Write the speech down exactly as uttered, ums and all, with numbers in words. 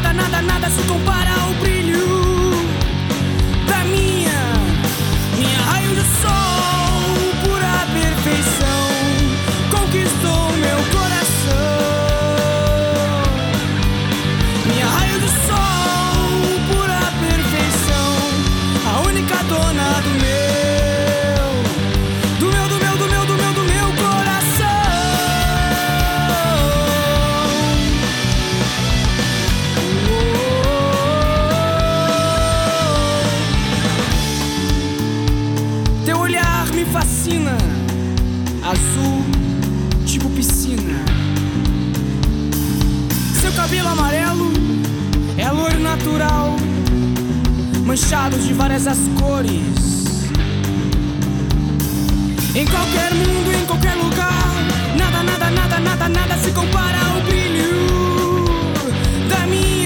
nada, nada, nada se compara ao brilho da minha, minha raio de sol, pura perfeição, conquistou meu coração. Minha raio de sol, pura perfeição, a única dona do meu, do meu, do meu, do meu, do meu, do meu coração. Teu olhar me fascina, azul, tipo piscina. Seu cabelo amarelo é loiro natural, manchado de várias as cores. Em qualquer mundo, em qualquer lugar, nada, nada, nada, nada, nada se compara ao brilho da minha